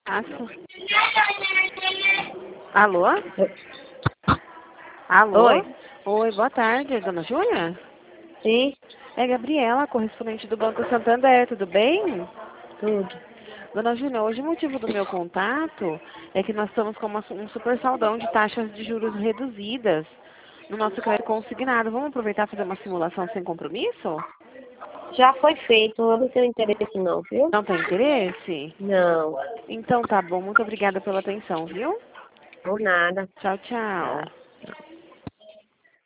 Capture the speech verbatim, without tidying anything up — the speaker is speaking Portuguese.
Nossa. Alô? Alô? Oi. Oi, boa tarde, dona Júlia? Sim, É Gabriela, correspondente do Banco Santander, tudo bem? tudo. Dona Júlia, hoje o motivo do meu contato é que nós estamos com uma- um super saldão de taxas de juros reduzidas no nosso crédito consignado. Vamos aproveitar e fazer uma simulação sem compromisso? Já foi feito, eu não tenho interesse não, viu? Não tem interesse? Não, Então tá bom, muito obrigada pela atenção, viu? por nada. Tchau, tchau.